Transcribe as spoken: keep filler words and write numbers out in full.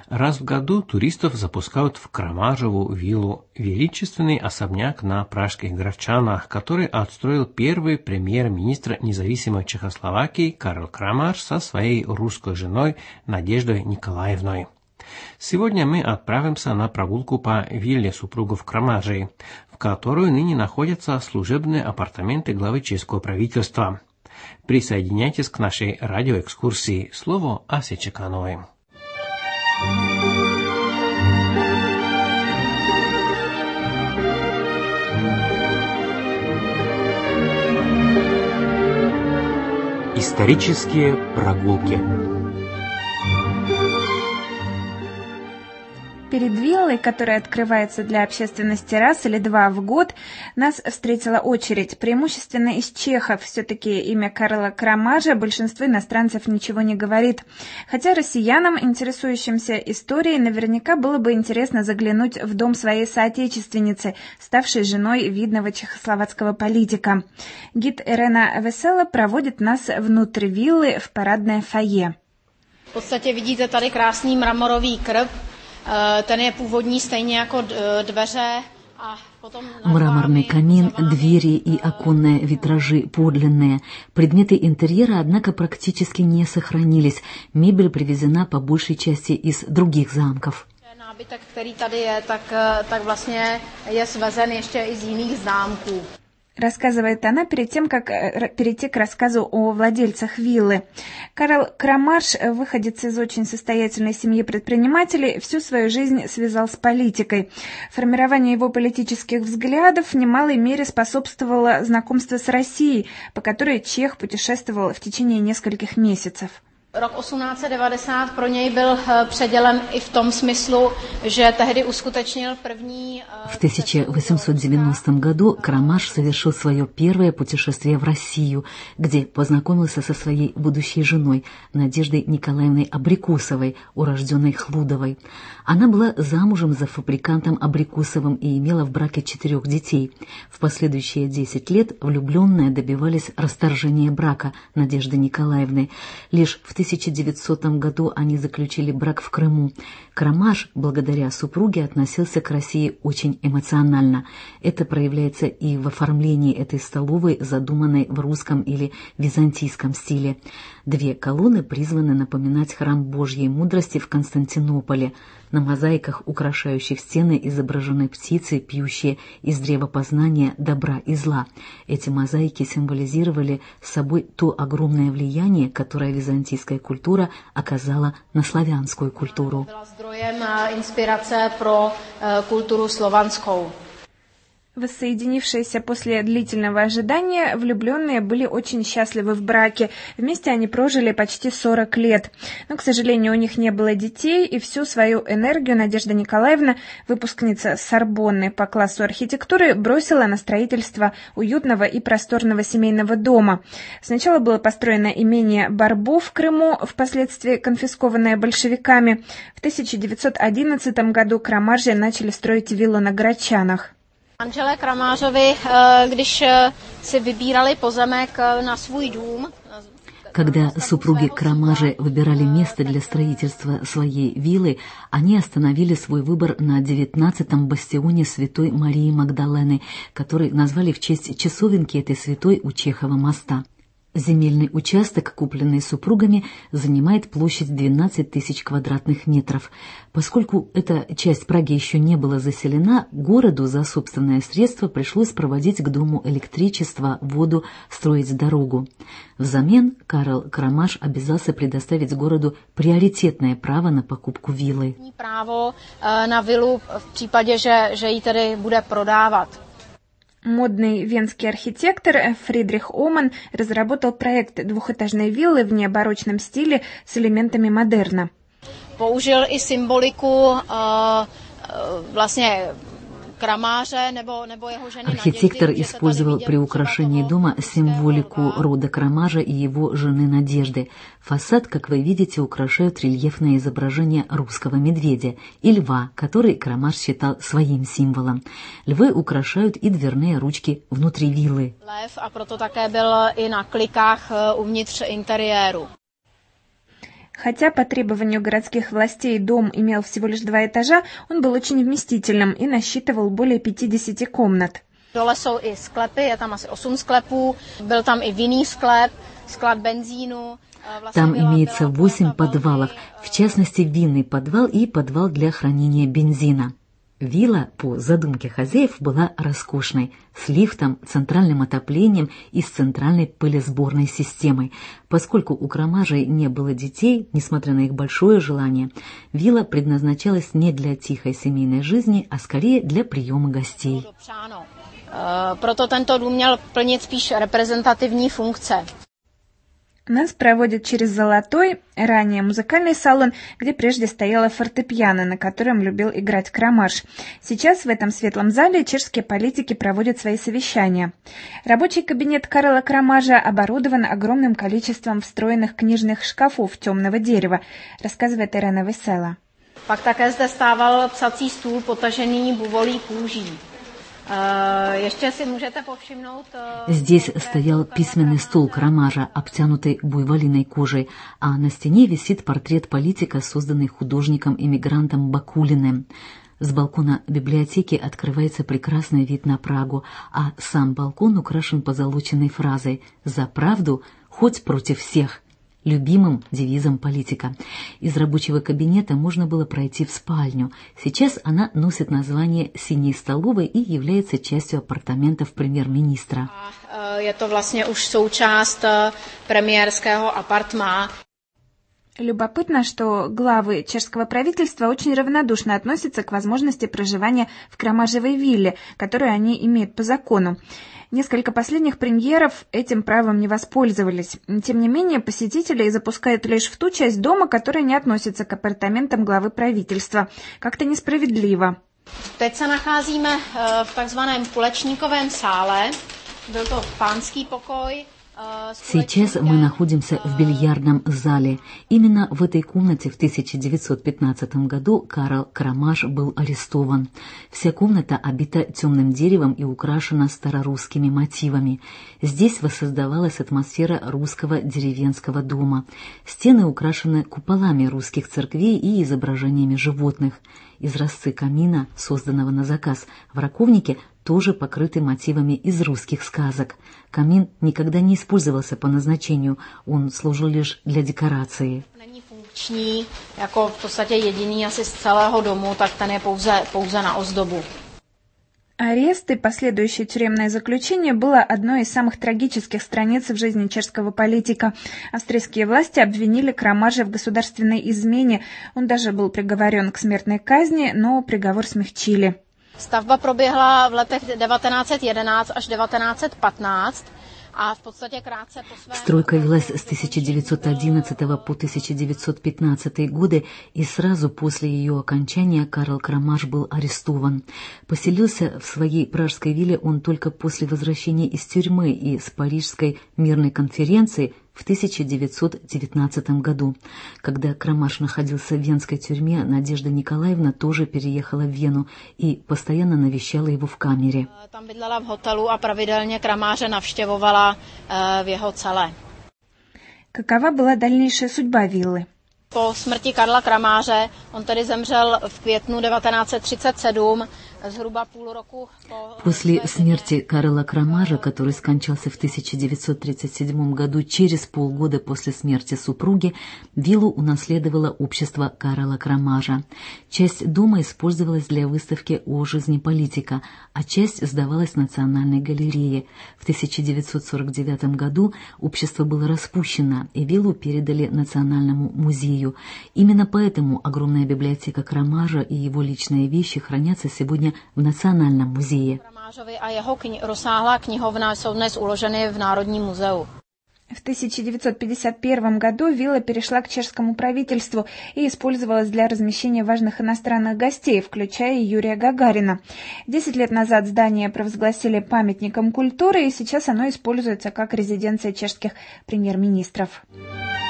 Раз в году туристов запускают в Крамажеву виллу, величественный особняк на Пражских Грачанах, который отстроил первый премьер-министр независимой Чехословакии Карл Крамаш со своей русской женой Надеждой Николаевной. Сегодня мы отправимся на прогулку по вилле супругов Крамажей, в которой ныне находятся служебные апартаменты главы чешского правительства. Присоединяйтесь к нашей радиоэкскурсии. Слово Асе Чекановой. Исторические прогулки. Перед виллой, которая открывается для общественности раз или два в год, нас встретила очередь, преимущественно из чехов. Все-таки имя Карла Крамажа большинству иностранцев ничего не говорит. Хотя россиянам, интересующимся историей, наверняка было бы интересно заглянуть в дом своей соотечественницы, ставшей женой видного чехословацкого политика. Гид Ирена Весела проводит нас внутрь виллы в парадное фойе. В podstatě vidíte tady krásný mramorový krb. Ten je původní stejně jako dveře a potom Мраморный камин, двери и оконные витражи подлинные. Предметы интерьера, однако, практически не сохранились. Мебель привезена по большей части из других замков. Nábytek, který tady je, tak, tak vlastně je svezen ještě i z jiných zámků. Рассказывает она перед тем, как перейти к рассказу о владельцах виллы. Карл Крамаш, выходец из очень состоятельной семьи предпринимателей, всю свою жизнь связал с политикой. Формированию его политических взглядов в немалой мере способствовало знакомство с Россией, по которой чех путешествовал в течение нескольких месяцев. Rok osmnáct set devadesát pro něj byl předělen i v tom smyslu, že tehdy uskutečnil první... В тысяча восемьсот девяностом году Крамаш совершил свое первое путешествие в Россию, где познакомился со своей будущей женой Надеждой Николаевной Абрикусовой, урожденной Хлудовой. Она была замужем за фабрикантом Абрикусовым и имела в браке четырех детей. В последующие десять лет влюбленные добивались расторжения брака Надежды Николаевны. Лишь в тысяча девятисотом году они заключили брак в Крыму. Крамаш, благодаря супруге, относился к России очень эмоционально. Это проявляется и в оформлении этой столовой, задуманной в русском или византийском стиле. Две колонны призваны напоминать храм Божьей мудрости в Константинополе. На мозаиках, украшающих стены, изображены птицы, пьющие из древа познания добра и зла. Эти мозаики символизировали собой то огромное влияние, которое византийская культура оказала на славянскую культуру. Byla zdrojem inspirace pro kulturu slovanskou. Воссоединившиеся после длительного ожидания, влюбленные были очень счастливы в браке. Вместе они прожили почти сорок лет. Но, к сожалению, у них не было детей, и всю свою энергию Надежда Николаевна, выпускница Сорбонны по классу архитектуры, бросила на строительство уютного и просторного семейного дома. Сначала было построено имение Барбо в Крыму, впоследствии конфискованное большевиками. В тысяча девятьсот одиннадцатом году Крамажи начали строить виллу на Грачанах. Manželé Kramářovi, když si vybírali pozemek na svůj dům. Когда супруги Крамажи выбирали место для строительства своей виллы, они остановили свой выбор на девятнадцатом бастионе Святой Марии Магдалены, который назвали в честь часовенки этой святой у Чехова моста. Земельный участок, купленный супругами, занимает площадь двенадцать тысяч квадратных метров. Поскольку эта часть Праги еще не была заселена, городу за собственные средства пришлось проводить к дому электричество, воду, строить дорогу. Взамен Карл Крамаш обязался предоставить городу приоритетное право на покупку виллы. Право на виллу в případě, že, že ji tedy bude prodávat. Модный венский архитектор Фридрих Оман разработал проект двухэтажной виллы в необарочном стиле с элементами модерна. Použil i symboliku vlastně Архитектор использовал при украшении дома символику рода Крамажа и его жены Надежды. Фасад, как вы видите, украшают рельефное изображение русского медведя и льва, который Крамаж считал своим символом. Львы украшают и дверные ручки внутри виллы. Лев, а proto také byl i na klikách uvnitř interiéru. Хотя по требованию городских властей дом имел всего лишь два этажа, он был очень вместительным и насчитывал более пятидесяти комнат. Dole jsou i sklepy, je tam asi osm sklepů, byl tam i vinný sklep, sklad benzínu. Там имеется восемь подвалов, в частности винный подвал и подвал для хранения бензина. Вилла, по задумке хозяев, была роскошной, с лифтом, центральным отоплением и с центральной пылесборной системой. Поскольку у Крамажей не было детей, несмотря на их большое желание, вилла предназначалась не для тихой семейной жизни, а скорее для приема гостей. Proto tento dům měl plnit spíš reprezentativní funkce. Нас проводят через золотой, ранее музыкальный салон, где прежде стояла фортепиано, на котором любил играть Крамаж. Сейчас в этом светлом зале чешские политики проводят свои совещания. Рабочий кабинет Карла Крамажа оборудован огромным количеством встроенных книжных шкафов темного дерева, рассказывает Ирена Весела. Pak také zde stával psací stůl potažený buvolí kůží. Здесь стоял письменный стол Крамажа, обтянутый буйволиной кожей, а на стене висит портрет политика, созданный художником-эмигрантом Бакулиным. С балкона библиотеки открывается прекрасный вид на Прагу, а сам балкон украшен позолоченной фразой «За правду, хоть против всех», любимым девизом политика. Из рабочего кабинета можно было пройти в спальню. Сейчас она носит название «Синей столовой» и является частью апартаментов премьер-министра. Это vlastně už součást премьерского апартма. Любопытно, что главы чешского правительства очень равнодушно относятся к возможности проживания в Крамажевой вилле, которую они имеют по закону. Несколько последних премьеров этим правом не воспользовались. Тем не менее, посетителей запускают лишь в ту часть дома, которая не относится к апартаментам главы правительства. Как-то несправедливо. Teď se nacházíme v takzvaném kulečníkovém sále. Byl to pánský pokoj. Сейчас мы находимся в бильярдном зале. Именно в этой комнате в тысяча девятьсот пятнадцатом году Карл Крамаж был арестован. Вся комната обита темным деревом и украшена старорусскими мотивами. Здесь воссоздавалась атмосфера русского деревенского дома. Стены украшены куполами русских церквей и изображениями животных. Изразцы камина, созданного на заказ в раковнике, тоже покрыты мотивами из русских сказок. Камин никогда не использовался по назначению, он служил лишь для декорации. Není funkční, jako v podstatě jediný asi z celého domu, tak ten je pouze, pouze na ozdobu. Арест и последующее тюремное заключение было одной из самых трагических страниц в жизни чешского политика. Австрийские власти обвинили Крамажа в государственной измене. Он даже был приговорен к смертной казни, но приговор смягчили. Stavba proběhla v letech devatenáct set jedenáct až devatenáct set patnáct. Стройка велась с тысяча девятьсот одиннадцатого по тысяча девятьсот пятнадцатый годы, и сразу после ее окончания Карл Крамаж был арестован. Поселился в своей пражской вилле он только после возвращения из тюрьмы и с Парижской мирной конференции в тысяча девятьсот девятнадцатом году. Когда Крамаж находился в венской тюрьме, Надежда Николаевна тоже переехала в Вену и постоянно навещала его в камере. Там bydlela v hotelu a pravidelně Kramáře navštěvovala v jeho cele. Какова была дальнейшая судьба виллы? Po smrti Karla Kramáře, on tedy zemřel v květnu devatenáct set třicet sedm, zhruba půl roku po... После смерти Карла Крамажа, который скончался в тысяча девятьсот тридцать седьмом году, через полгода после смерти супруги, виллу унаследовало общество Карла Крамажа. Часть дома использовалась для выставки о жизни политика, а часть сдавалась Национальной галерее. В тысяча девятьсот сорок девятом году общество было распущено, и виллу передали Национальному музею. Именно поэтому огромная библиотека Крамажа и его личные вещи хранятся сегодня в Национальном музее. A jeho kni- rozsáhlá knihovna jsou dnes uloženy v Národním muzeu. В тысяча девятьсот пятьдесят первом году вилла перешла к чешскому правительству и использовалась для размещения важных иностранных гостей, включая Юрия Гагарина. Десять лет назад здание провозгласили памятником культуры, и сейчас оно используется как резиденция чешских премьер-министров.